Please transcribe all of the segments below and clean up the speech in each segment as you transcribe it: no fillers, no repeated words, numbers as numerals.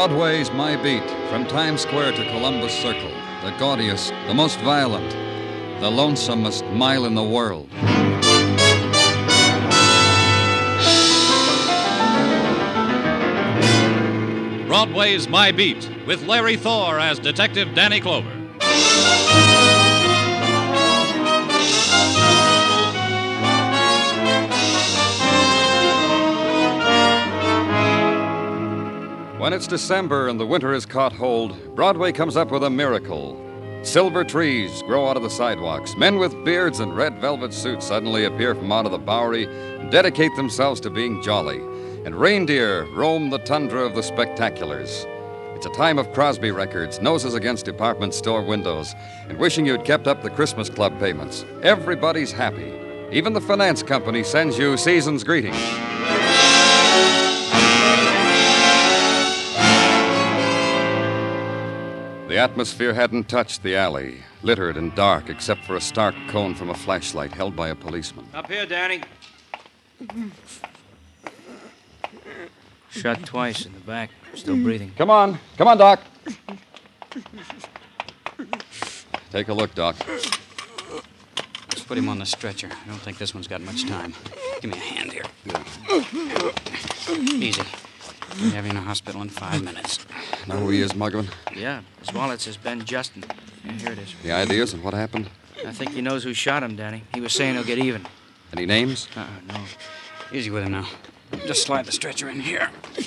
Broadway's My Beat, from Times Square to Columbus Circle, the gaudiest, the most violent, the lonesomest mile in the world. Broadway's My Beat, with Larry Thor as Detective Danny Clover. When it's December and the winter has caught hold, Broadway comes up with a miracle. Silver trees grow out of the sidewalks. Men with beards and red velvet suits suddenly appear from out of the Bowery and dedicate themselves to being jolly. And reindeer roam the tundra of the spectaculars. It's a time of Crosby records, noses against department store windows, and wishing you'd kept up the Christmas Club payments. Everybody's happy. Even the finance company sends you season's greetings. The atmosphere hadn't touched the alley, littered and dark except for a stark cone from a flashlight held by a policeman. Up here, Danny. Shot twice in the back. Still breathing. Come on, Doc. Take a look, Doc. Let's put him on the stretcher. I don't think this one's got much time. Give me a hand here. Easy. We'll have you in a hospital in 5 minutes. Know who he is, Muggavan? Yeah, his wallet says Ben Justin. Yeah, here it is. The ideas and what happened? I think he knows who shot him, Danny. He was saying he'll get even. Any names? No. Easy with him now. Just slide the stretcher in here.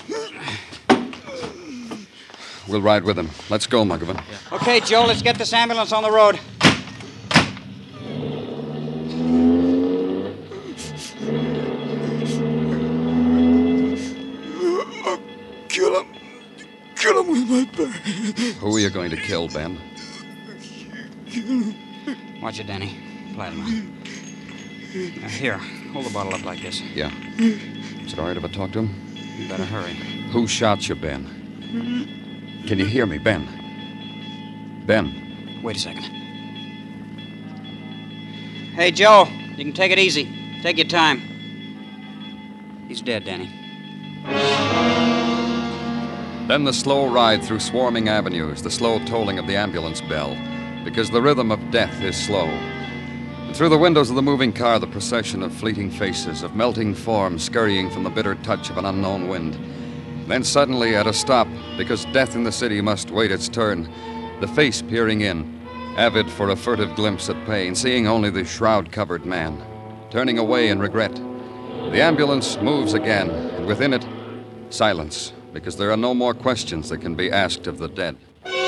We'll ride with him. Let's go, Muggavan. Yeah. Okay, Joe, let's get this ambulance on the road. Kill him with my bare hands. Who are you going to kill, Ben? Watch it, Danny. Platinum. Now, here, hold the bottle up like this. Yeah. Is it all right if I talk to him? You better hurry. Who shot you, Ben? Can you hear me, Ben? Ben? Wait a second. Hey, Joe, you can take it easy. Take your time. He's dead, Danny. Then the slow ride through swarming avenues, the slow tolling of the ambulance bell, because the rhythm of death is slow. And through the windows of the moving car, the procession of fleeting faces, of melting forms scurrying from the bitter touch of an unknown wind. Then suddenly, at a stop, because death in the city must wait its turn, the face peering in, avid for a furtive glimpse at pain, seeing only the shroud-covered man, turning away in regret. The ambulance moves again, and within it, silence, because there are no more questions that can be asked of the dead.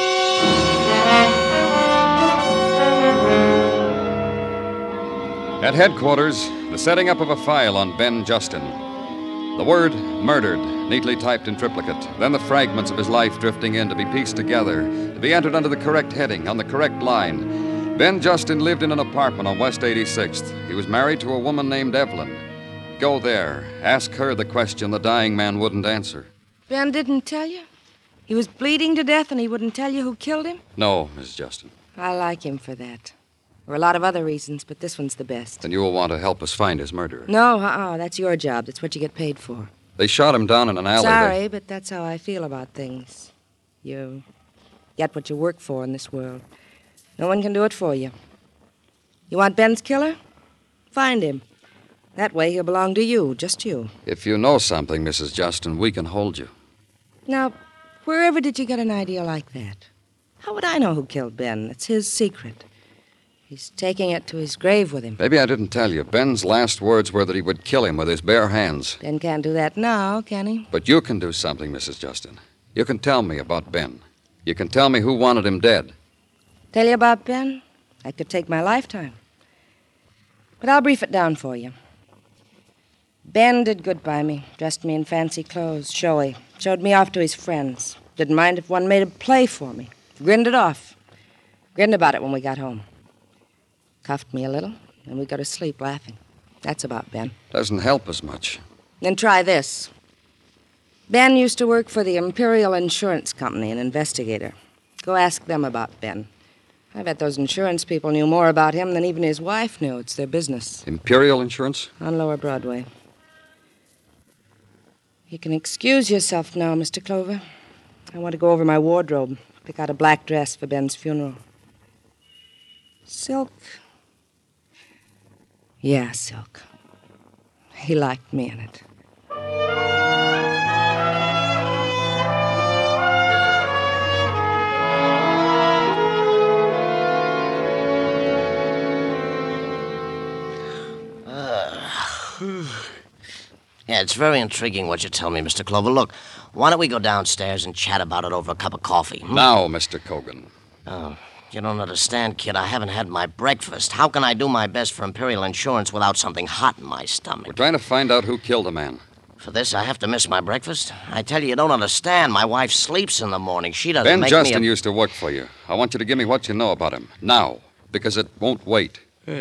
At headquarters, the setting up of a file on Ben Justin. The word murdered, neatly typed in triplicate, then the fragments of his life drifting in to be pieced together, to be entered under the correct heading, on the correct line. Ben Justin lived in an apartment on West 86th. He was married to a woman named Evelyn. Go there, ask her the question the dying man wouldn't answer. Ben didn't tell you? He was bleeding to death and he wouldn't tell you who killed him? No, Miss Justin. I like him for that. There are a lot of other reasons, but this one's the best. Then you will want to help us find his murderer. No, that's your job. That's what you get paid for. They shot him down in an alley. Sorry, but that's how I feel about things. You get what you work for in this world. No one can do it for you. You want Ben's killer? Find him. That way he'll belong to you, just you. If you know something, Mrs. Justin, we can hold you. Now, wherever did you get an idea like that? How would I know who killed Ben? It's his secret. He's taking it to his grave with him. Maybe I didn't tell you. Ben's last words were that he would kill him with his bare hands. Ben can't do that now, can he? But you can do something, Mrs. Justin. You can tell me about Ben. You can tell me who wanted him dead. Tell you about Ben? That could take my lifetime. But I'll brief it down for you. Ben did good by me. Dressed me in fancy clothes, showy. Showed me off to his friends. Didn't mind if one made a play for me. Grinned it off. Grinned about it when we got home. Cuffed me a little, and we'd go to sleep laughing. That's about Ben. Doesn't help us much. Then try this. Ben used to work for the Imperial Insurance Company, an investigator. Go ask them about Ben. I bet those insurance people knew more about him than even his wife knew. It's their business. Imperial Insurance? On Lower Broadway. You can excuse yourself now, Mr. Clover. I want to go over my wardrobe, pick out a black dress for Ben's funeral. Silk? Yeah, silk. He liked me in it. Yeah, it's very intriguing what you tell me, Mr. Clover. Look, why don't we go downstairs and chat about it over a cup of coffee? Now, Mr. Cogan. Oh, you don't understand, kid. I haven't had my breakfast. How can I do my best for Imperial Insurance without something hot in my stomach? We're trying to find out who killed a man. For this, I have to miss my breakfast? I tell you don't understand. My wife sleeps in the morning. She doesn't Ben make Justin me used to work for you. I want you to give me what you know about him. Now. Because it won't wait.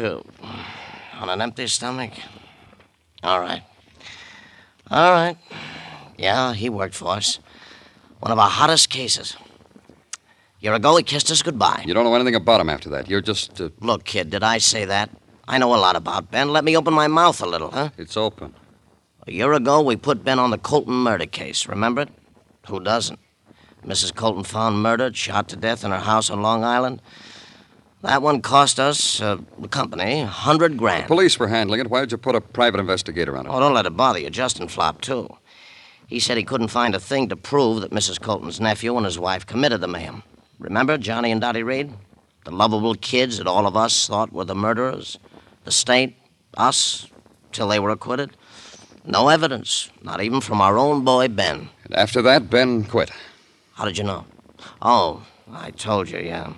On an empty stomach? All right. All right. Yeah, he worked for us. One of our hottest cases. A year ago, he kissed us goodbye. You don't know anything about him after that. You're just... Look, kid, did I say that? I know a lot about Ben. Let me open my mouth a little, huh? It's open. A year ago, we put Ben on the Colton murder case. Remember it? Who doesn't? Mrs. Colton found murdered, shot to death in her house on Long Island. That one cost us, the company, $100,000. The police were handling it. Why did you put a private investigator on it? Oh, don't let it bother you. Justin flopped, too. He said he couldn't find a thing to prove that Mrs. Colton's nephew and his wife committed the mayhem. Remember Johnny and Dottie Reed? The lovable kids that all of us thought were the murderers? The state, us, till they were acquitted? No evidence, not even from our own boy, Ben. And after that, Ben quit. How did you know? Oh, I told you, yeah.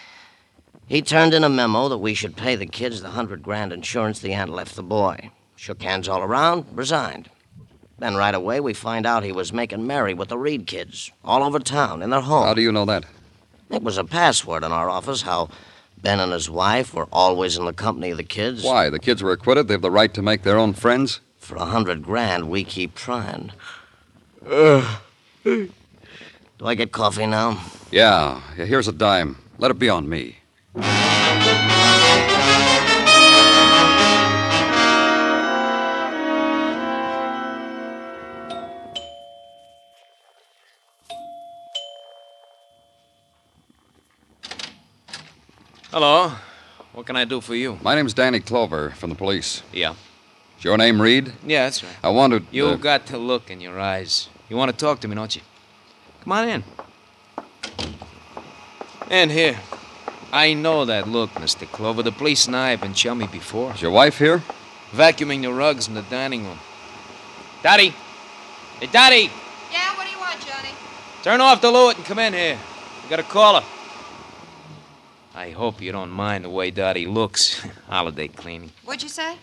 He turned in a memo that we should pay the kids the $100,000 insurance the aunt left the boy. Shook hands all around, resigned. Then right away we find out he was making merry with the Reed kids, all over town, in their home. How do you know that? It was a password in our office, how Ben and his wife were always in the company of the kids. Why? The kids were acquitted. They have the right to make their own friends. For $100,000, we keep trying. Do I get coffee now? Yeah. Here's a dime. Let it be on me. Hello. What can I do for you? My name's Danny Clover from the police. Yeah. Is your name Reed? Yeah, that's right. I wanted... You got the look in your eyes. You want to talk to me, don't you? Come on in. And here. I know that look, Mr. Clover. The police and I have been chummy before. Is your wife here? Vacuuming the rugs in the dining room. Dottie! Hey, Dottie! Yeah, what do you want, Johnny? Turn off the Lewitt and come in here. We got a caller. I hope you don't mind the way Dottie looks. Holiday cleaning. What'd you say?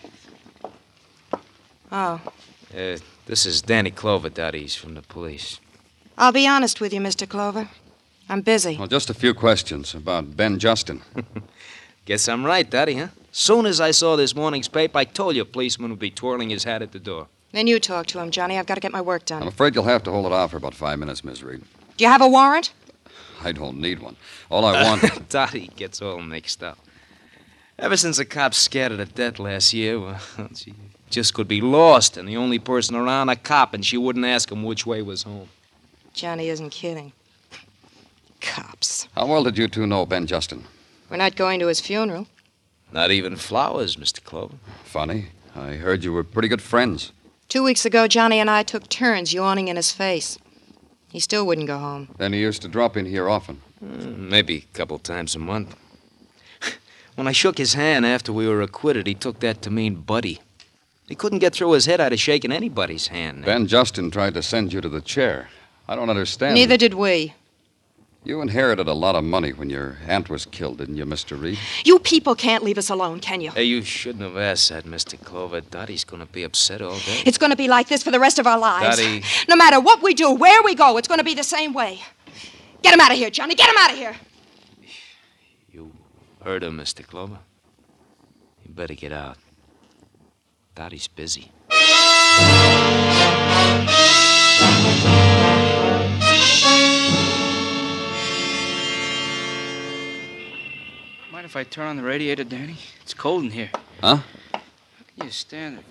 Oh. This is Danny Clover, Dottie. He's from the police. I'll be honest with you, Mr. Clover. I'm busy. Well, just a few questions about Ben Justin. Guess I'm right, Dottie, huh? Soon as I saw this morning's paper, I told you a policeman would be twirling his hat at the door. Then you talk to him, Johnny. I've got to get my work done. I'm afraid you'll have to hold it off for about 5 minutes, Miss Reed. Do you have a warrant? I don't need one. All I want... Dottie gets all mixed up. Ever since the cops scared her to death last year, well, she just could be lost, and the only person around a cop, and she wouldn't ask him which way was home. Johnny isn't kidding. Cops. How well did you two know Ben Justin? We're not going to his funeral. Not even flowers, Mr. Clover. Funny. I heard you were pretty good friends. 2 weeks ago, Johnny and I took turns yawning in his face. He still wouldn't go home. Then he used to drop in here often. Maybe a couple times a month. When I shook his hand after we were acquitted, he took that to mean buddy. He couldn't get through his head I'd have shaken anybody's hand. Ben Justin tried to send you to the chair. I don't understand. Neither did we. You inherited a lot of money when your aunt was killed, didn't you, Mr. Reed? You people can't leave us alone, can you? Hey, you shouldn't have asked that, Mr. Clover. Dottie's going to be upset all day. It's going to be like this for the rest of our lives. Dottie. No matter what we do, where we go, it's going to be the same way. Get him out of here, Johnny. Get him out of here. You heard her, Mr. Clover. You better get out. Dottie's busy. Mind if I turn on the radiator, Danny? It's cold in here. Huh? How can you stand it?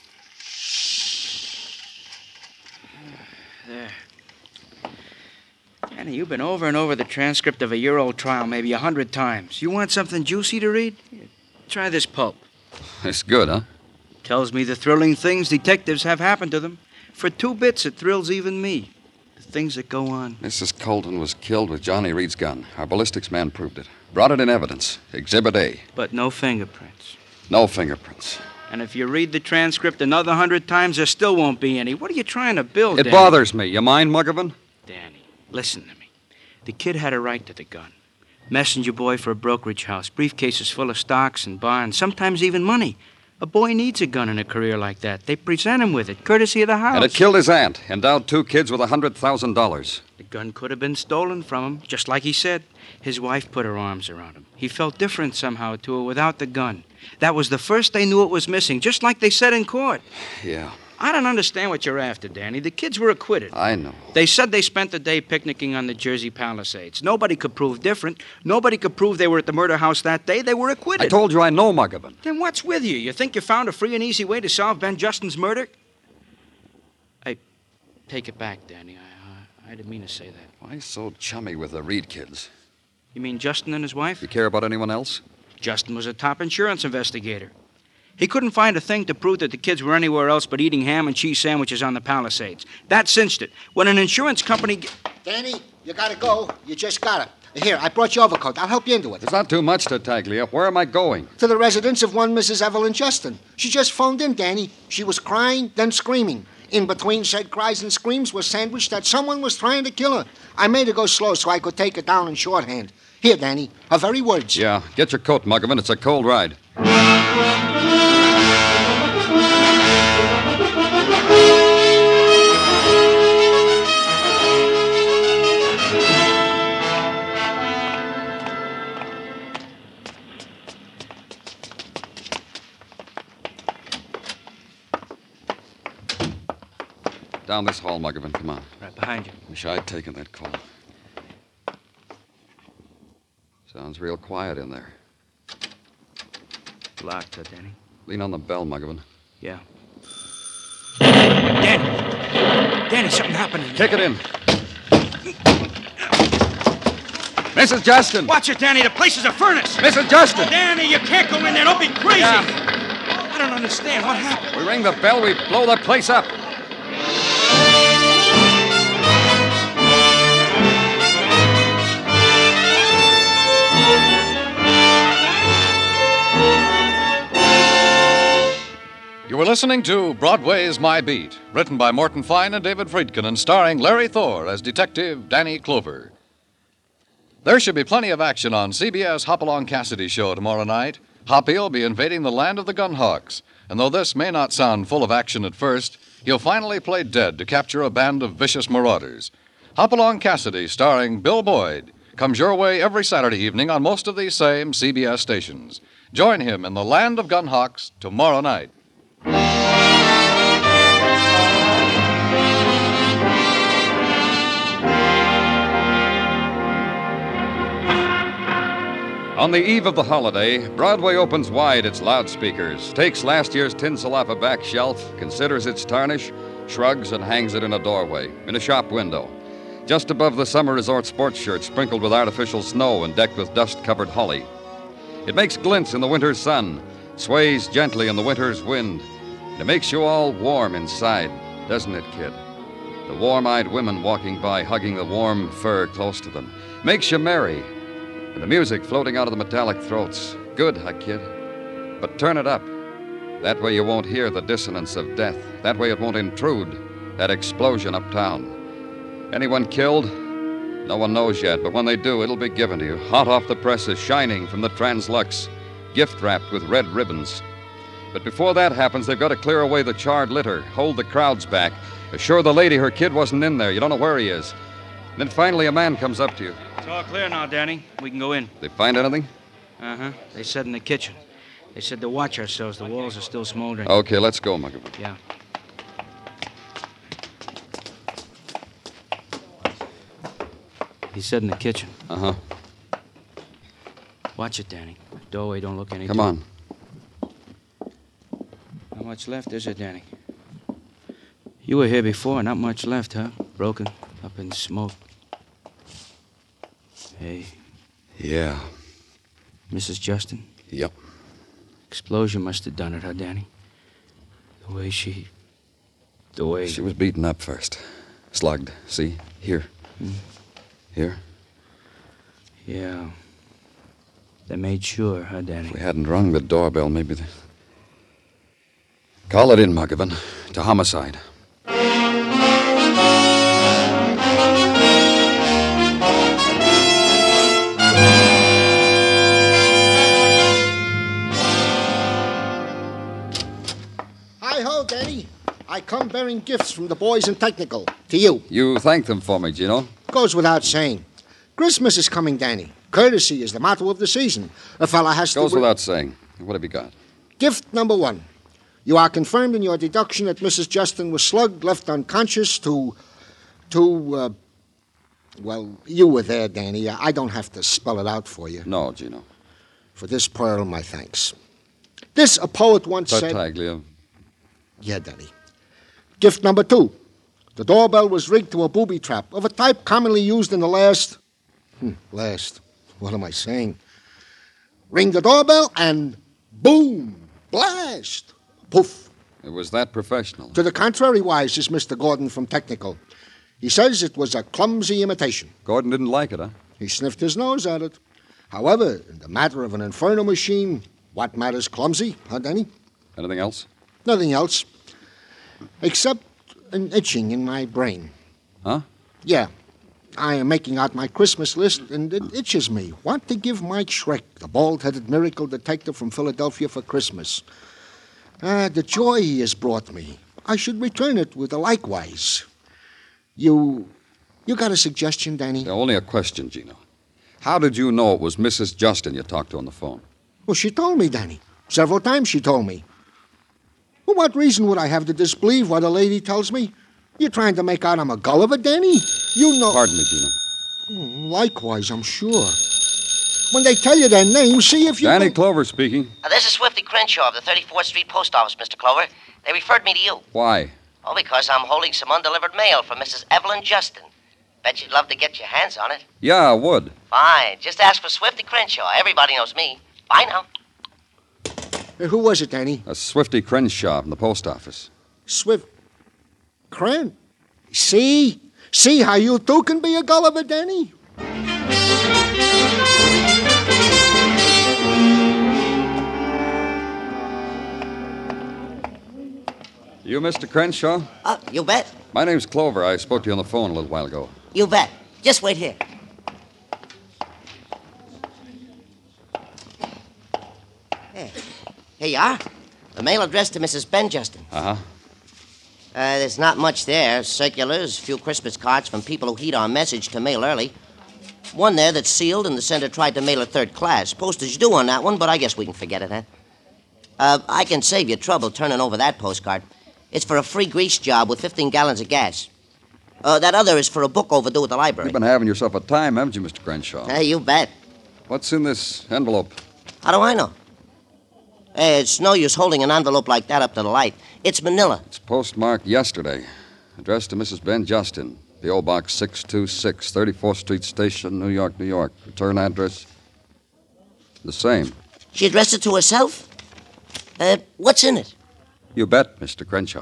There. Danny, you've been over and over the transcript of a year-old trial maybe 100 times. You want something juicy to read? Here, try this pulp. It's good, huh? Tells me the thrilling things detectives have happened to them. For 2 bits, it thrills even me. The things that go on. Mrs. Colton was killed with Johnny Reed's gun. Our ballistics man proved it. Brought it in evidence. Exhibit A. But no fingerprints. No fingerprints. And if you read the transcript another 100 times, there still won't be any. What are you trying to build, It Danny? bothers me. You mind, Muggavan? Danny, listen to me. The kid had a right to the gun. Messenger boy for a brokerage house. Briefcases full of stocks and bonds, sometimes even money. A boy needs a gun in a career like that. They present him with it, courtesy of the house. And it killed his aunt. Endowed 2 kids with $100,000. The gun could have been stolen from him, just like he said. His wife put her arms around him. He felt different somehow to her without the gun. That was the first they knew it was missing, just like they said in court. Yeah, I don't understand what you're after, Danny. The kids were acquitted. I know. They said they spent the day picnicking on the Jersey Palisades. Nobody could prove different. Nobody could prove they were at the murder house that day. They were acquitted. I told you I know Muggavan. Then what's with you? You think you found a free and easy way to solve Ben Justin's murder? I take it back, Danny. I didn't mean to say that. Why so chummy with the Reed kids? You mean Justin and his wife? You care about anyone else? Justin was a top insurance investigator. He couldn't find a thing to prove that the kids were anywhere else but eating ham and cheese sandwiches on the Palisades. That cinched it. When an insurance company... Danny, you gotta go. You just gotta. Here, I brought your overcoat. I'll help you into it. There's not too much to Taglia. Where am I going? To the residence of one Mrs. Evelyn Justin. She just phoned in, Danny. She was crying, then screaming. In between said cries and screams was sandwiched that someone was trying to kill her. I made her go slow so I could take her down in shorthand. Here, Danny, her very words. Yeah, get your coat, Muggavan. It's a cold ride. Down this hall, Muggavan. Come on. Right behind you. Wish I'd taken that call. Sounds real quiet in there. Locked, Danny. Lean on the bell, Muggavan. Yeah. Danny! Danny, something happened in there. Kick it in. Mrs. Justin! Watch it, Danny. The place is a furnace. Mrs. Justin! Danny, you can't go in there. Don't be crazy. Yeah. I don't understand. What happened? We ring the bell, we blow the place up. You were listening to Broadway's My Beat, written by Morton Fine and David Friedkin and starring Larry Thor as Detective Danny Clover. There should be plenty of action on CBS Hopalong Cassidy show tomorrow night. Hoppy will be invading the land of the Gunhawks, and though this may not sound full of action at first, he'll finally play dead to capture a band of vicious marauders. Hopalong Cassidy, starring Bill Boyd, comes your way every Saturday evening on most of these same CBS stations. Join him in the land of Gunhawks tomorrow night. On the eve of the holiday, Broadway opens wide its loudspeakers, takes last year's tinsel off a back shelf, considers its tarnish, shrugs, and hangs it in a doorway, in a shop window, just above the summer resort sports shirt sprinkled with artificial snow and decked with dust-covered holly. It makes glints in the winter's sun, sways gently in the winter's wind, and it makes you all warm inside, doesn't it, kid? The warm-eyed women walking by, hugging the warm fur close to them, makes you merry. And the music floating out of the metallic throats. Good, huh, kid? But turn it up. That way you won't hear the dissonance of death. That way it won't intrude, that explosion uptown. Anyone killed? No one knows yet, but when they do, it'll be given to you, hot off the presses, shining from the Translux, gift-wrapped with red ribbons. But before that happens, they've got to clear away the charred litter, hold the crowds back, assure the lady her kid wasn't in there. You don't know where he is. And then finally a man comes up to you. It's all clear now, Danny. We can go in. They find anything? Uh-huh. They said in the kitchen. They said to watch ourselves. The walls are still smoldering. Okay, let's go, Muggavan. Yeah. He said in the kitchen. Uh-huh. Watch it, Danny. Doorway don't look any Come on. Not much left, is there, Danny? You were here before. Not much left, huh? Broken, up in smoke. Hey, Yeah. Mrs. Justin? Yep. Explosion must have done it, huh, Danny? The way she... She was beaten up first. Slugged. See? Here. Here. Yeah. They made sure, huh, Danny? If we hadn't rung the doorbell, maybe the... Call it in, Muggavan. To homicide. Hi-ho, Danny. I come bearing gifts from the boys in technical. To you. You thank them for me, Gino. Goes without saying. Christmas is coming, Danny. Courtesy is the motto of the season. A fella has to... Goes without saying. What have you got? Gift number 1. You are confirmed in your deduction that Mrs. Justin was slugged, left unconscious well, you were there, Danny. I don't have to spell it out for you. No, Gino. For this pearl, my thanks. This, a poet once said... Tartaglia. Yeah, Danny. Gift number 2. The doorbell was rigged to a booby trap of a type commonly used in the last... What am I saying? Ring the doorbell and boom! Blast! Poof! It was that professional. To the contrary, wise is Mr. Gordon from Technical. He says it was a clumsy imitation. Gordon didn't like it, huh? He sniffed his nose at it. However, in the matter of an inferno machine, what matters clumsy, huh, Danny? Anything else? Nothing else. Except an itching in my brain. Huh? Yeah. I am making out my Christmas list, and it itches me. Want to give Mike Schreck, the bald-headed miracle detective from Philadelphia, for Christmas. The joy he has brought me. I should return it with a likewise. You got a suggestion, Danny? Only a question, Gino. How did you know it was Mrs. Justin you talked to on the phone? Well, she told me, Danny. Several times she told me. For what reason would I have to disbelieve what a lady tells me? You're trying to make out I'm a Gulliver, Danny? You know... Pardon me, Gino. Likewise, I'm sure. When they tell you their name, see if you... Danny Clover speaking. This is Swifty Crenshaw of the 34th Street Post Office, Mr. Clover. They referred me to you. Why? Oh, because I'm holding some undelivered mail from Mrs. Evelyn Justin. Bet you'd love to get your hands on it. Yeah, I would. Fine. Just ask for Swifty Crenshaw. Everybody knows me. Bye now. Who was it, Danny? A Swifty Crenshaw from the post office. Cren? See? See how you two can be a Gulliver, Danny? You Mr. Crenshaw? You bet. My name's Clover. I spoke to you on the phone a little while ago. You bet. Just wait here. Here you are. The mail addressed to Mrs. Ben Justin. Uh-huh. There's not much there. Circulars, a few Christmas cards from people who heed our message to mail early. One there that's sealed, and the sender tried to mail it third class. Postage due on that one, but I guess we can forget it, huh? I can save you trouble turning over that postcard. It's for a free grease job with 15 gallons of gas. That other is for a book overdue at the library. You've been having yourself a time, haven't you, Mr. Crenshaw? You bet. What's in this envelope? How do I know? It's no use holding an envelope like that up to the light. It's manila. It's postmarked yesterday. Addressed to Mrs. Ben Justin. P.O. Box 626, 34th Street Station, New York, New York. Return address? The same. She addressed it to herself? What's in it? You bet, Mr. Crenshaw.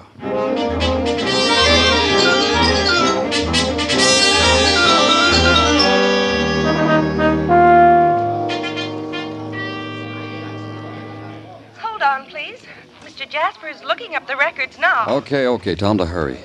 Hold on, please. Mr. Jasper is looking up the records now. Okay. Tell him to hurry.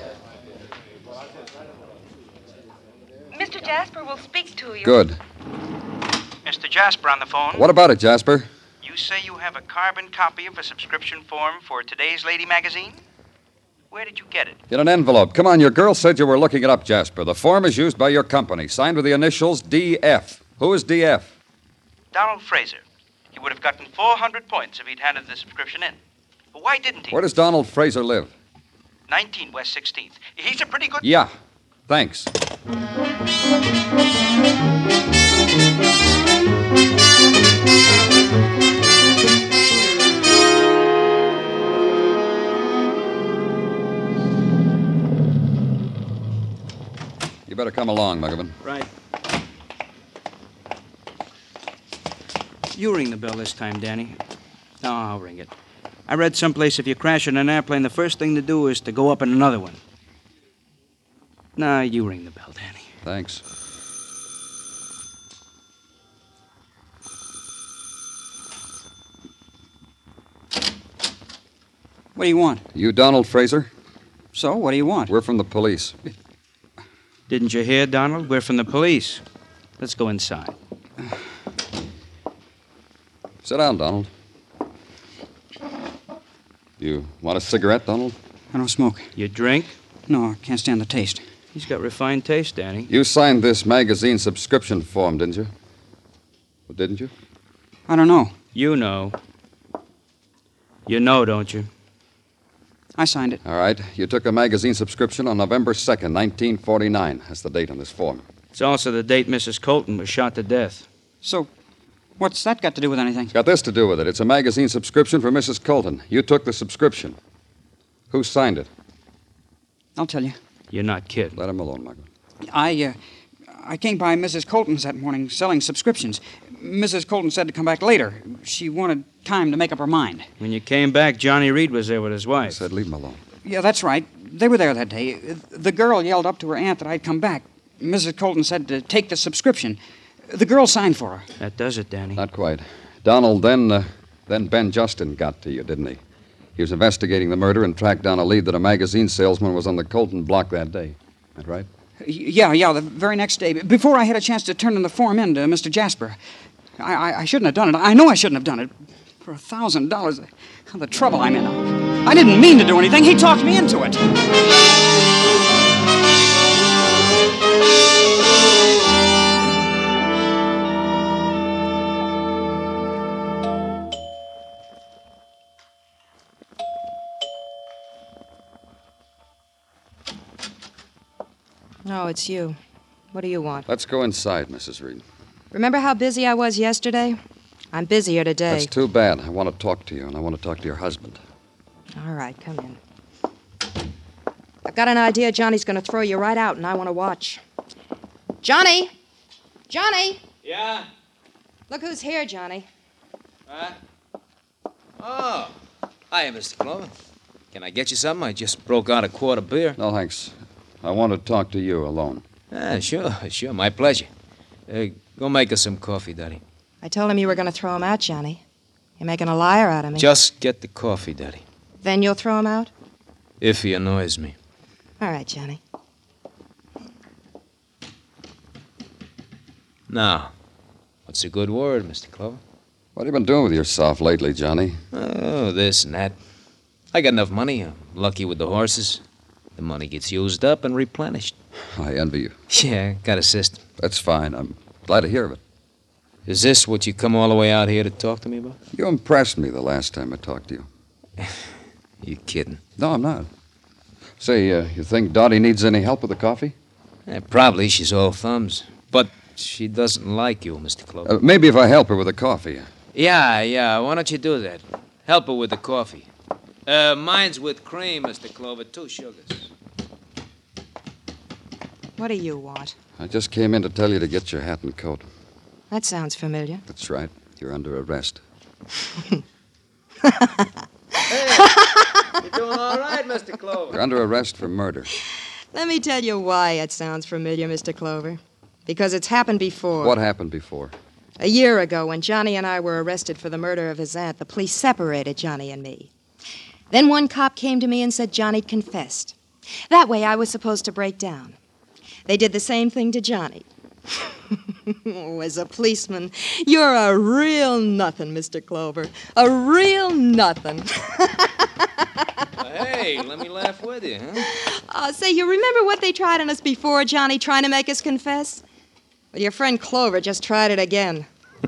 Mr. Jasper will speak to you. Good. Mr. Jasper on the phone. What about it, Jasper? You say you have a carbon copy of a subscription form for today's Lady magazine? Where did you get it? In an envelope. Come on, your girl said you were looking it up, Jasper. The form is used by your company, signed with the initials DF. Who is DF? Donald Fraser. He would have gotten 400 points if he'd handed the subscription in. But why didn't he? Where does Donald Fraser live? 19 West 16th. He's a pretty good... Yeah. Thanks. You better come along, Muggavan. Right. You ring the bell this time, Danny. No, I'll ring it. I read someplace if you crash in an airplane, the first thing to do is to go up in another one. Nah, you ring the bell, Danny. Thanks. What do you want? You Donald Fraser? So, what do you want? We're from the police. Didn't you hear, Donald? We're from the police. Let's go inside. Sit down, Donald. You want a cigarette, Donald? I don't smoke. You drink? No, I can't stand the taste. He's got refined taste, Danny. You signed this magazine subscription form, didn't you? Well, didn't you? I don't know. You know. You know, don't you? I signed it. All right. You took a magazine subscription on November 2nd, 1949. That's the date on this form. It's also the date Mrs. Colton was shot to death. So, what's that got to do with anything? It's got this to do with it. It's a magazine subscription for Mrs. Colton. You took the subscription. Who signed it? I'll tell you. You're not kidding. Let him alone, Michael. I came by Mrs. Colton's that morning selling subscriptions. Mrs. Colton said to come back later. She wanted time to make up her mind. When you came back, Johnny Reed was there with his wife. I said leave him alone. Yeah, that's right. They were there that day. The girl yelled up to her aunt that I'd come back. Mrs. Colton said to take the subscription. The girl signed for her. That does it, Danny. Not quite. Donald, then Ben Justin got to you, didn't he? He was investigating the murder and tracked down a lead that a magazine salesman was on the Colton block that day. That right? Yeah, the very next day. Before I had a chance to turn in the form in to Mr. Jasper. I shouldn't have done it. I know I shouldn't have done it. For $1,000, the trouble I'm in. I didn't mean to do anything. He talked me into it. No, it's you. What do you want? Let's go inside, Mrs. Reed. Remember how busy I was yesterday? I'm busier today. That's too bad. I want to talk to you, and I want to talk to your husband. All right, come in. I've got an idea Johnny's going to throw you right out, and I want to watch. Johnny! Johnny! Yeah? Look who's here, Johnny. Huh? Oh. Hiya, Mr. Clover. Can I get you something? I just broke out a quart of beer. No, thanks. I want to talk to you alone. Sure. My pleasure. Go make us some coffee, Daddy. I told him you were going to throw him out, Johnny. You're making a liar out of me. Just get the coffee, Daddy. Then you'll throw him out? If he annoys me. All right, Johnny. Now, what's a good word, Mr. Clover? What have you been doing with yourself lately, Johnny? Oh, this and that. I got enough money. I'm lucky with the horses. The money gets used up and replenished. I envy you. Yeah, got a system. That's fine. I'm glad to hear of it. Is this what you come all the way out here to talk to me about? You impressed me the last time I talked to you. You kidding? No, I'm not. Say, you think Dottie needs any help with the coffee? Probably. She's all thumbs. But she doesn't like you, Mr. Clover. Maybe if I help her with the coffee. Yeah. Why don't you do that? Help her with the coffee. Mine's with cream, Mr. Clover. 2 sugars. What do you want? I just came in to tell you to get your hat and coat. That sounds familiar. That's right. You're under arrest. Hey, you're doing all right, Mr. Clover. You're under arrest for murder. Let me tell you why it sounds familiar, Mr. Clover. Because it's happened before. What happened before? A year ago, when Johnny and I were arrested for the murder of his aunt, the police separated Johnny and me. Then one cop came to me and said Johnny'd confessed. That way I was supposed to break down. They did the same thing to Johnny. Oh, as a policeman, you're a real nothing, Mr. Clover. A real nothing. Hey, let me laugh with you, huh? Say, you remember what they tried on us before, Johnny, trying to make us confess? Well, your friend Clover just tried it again.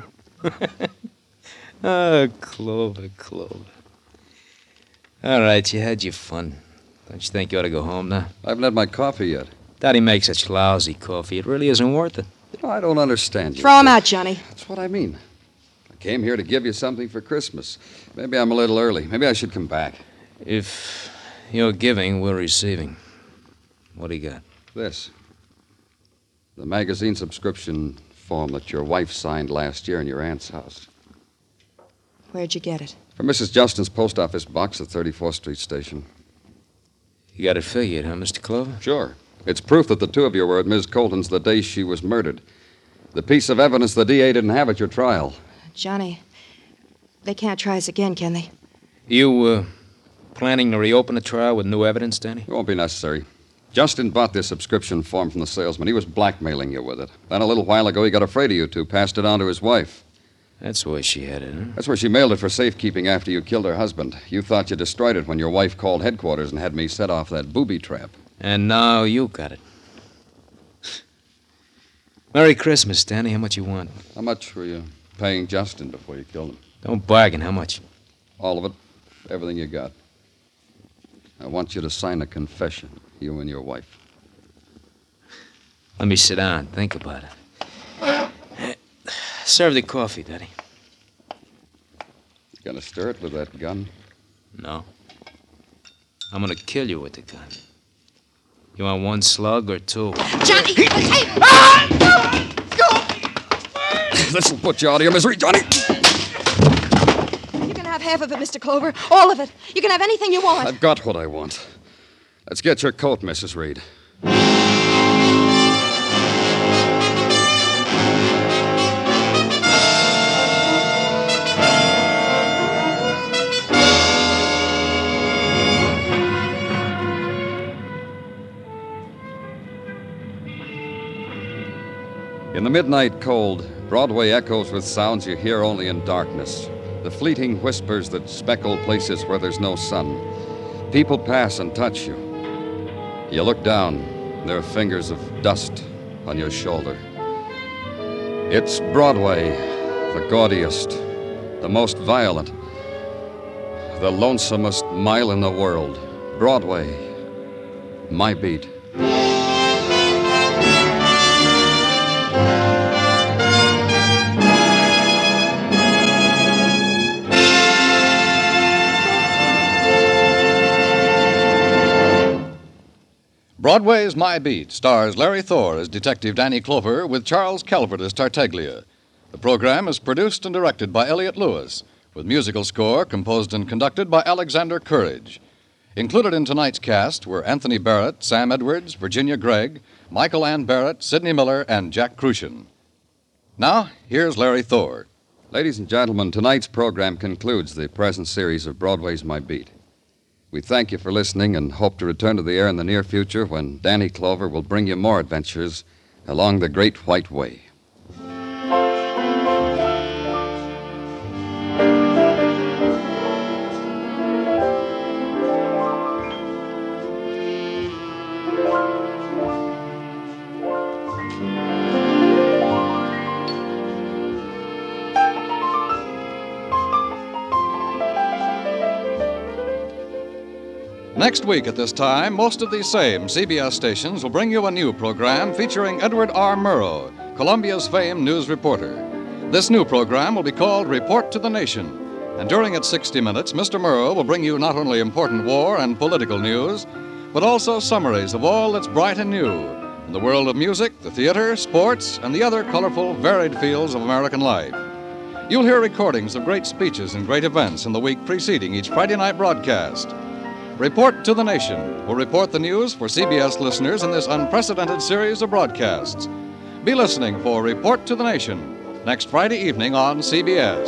Oh, Clover. All right, you had your fun. Don't you think you ought to go home now? I haven't had my coffee yet. Daddy makes such lousy coffee. It really isn't worth it. You know, I don't understand you. Throw him out, Johnny. That's what I mean. I came here to give you something for Christmas. Maybe I'm a little early. Maybe I should come back. If you're giving, we're receiving. What do you got? This. The magazine subscription form that your wife signed last year in your aunt's house. Where'd you get it? From Mrs. Justin's post office box at 34th Street Station. You got it figured, huh, Mr. Clover? Sure. It's proof that the two of you were at Ms. Colton's the day she was murdered. The piece of evidence the DA didn't have at your trial. Johnny, they can't try us again, can they? You, planning to reopen the trial with new evidence, Danny? It won't be necessary. Justin bought this subscription form from the salesman. He was blackmailing you with it. Then a little while ago, he got afraid of you two, passed it on to his wife. That's where she had it, huh? That's where she mailed it for safekeeping after you killed her husband. You thought you destroyed it when your wife called headquarters and had me set off that booby trap. And now you got it. Merry Christmas, Danny. How much you want? How much were you paying Justin before you killed him? Don't bargain. How much? All of it. Everything you got. I want you to sign a confession, you and your wife. Let me sit down. Think about it. Serve the coffee, Daddy. You gonna stir it with that gun? No. I'm gonna kill you with the gun. You want one slug or two? Johnny! This'll put you out of your misery, Johnny. You can have half of it, Mr. Clover. All of it. You can have anything you want. I've got what I want. Let's get your coat, Mrs. Reed. In the midnight cold, Broadway echoes with sounds you hear only in darkness. The fleeting whispers that speckle places where there's no sun. People pass and touch you. You look down, there are fingers of dust on your shoulder. It's Broadway, the gaudiest, the most violent, the lonesomest mile in the world. Broadway, my beat. Broadway's My Beat stars Larry Thor as Detective Danny Clover with Charles Calvert as Tartaglia. The program is produced and directed by Elliott Lewis, with musical score composed and conducted by Alexander Courage. Included in tonight's cast were Anthony Barrett, Sam Edwards, Virginia Gregg, Michael Ann Barrett, Sidney Miller, and Jack Crucian. Now, here's Larry Thor. Ladies and gentlemen, tonight's program concludes the present series of Broadway's My Beat. We thank you for listening and hope to return to the air in the near future when Danny Clover will bring you more adventures along the Great White Way. Next week at this time, most of these same CBS stations will bring you a new program featuring Edward R. Murrow, Columbia's famed news reporter. This new program will be called Report to the Nation, and during its 60 minutes, Mr. Murrow will bring you not only important war and political news, but also summaries of all that's bright and new in the world of music, the theater, sports, and the other colorful, varied fields of American life. You'll hear recordings of great speeches and great events in the week preceding each Friday night broadcast. Report to the Nation will report the news for CBS listeners in this unprecedented series of broadcasts. Be listening for Report to the Nation next Friday evening on CBS.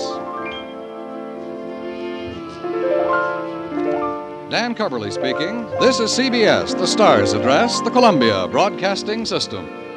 Dan Coverly speaking. This is CBS, the Stars Address, the Columbia Broadcasting System.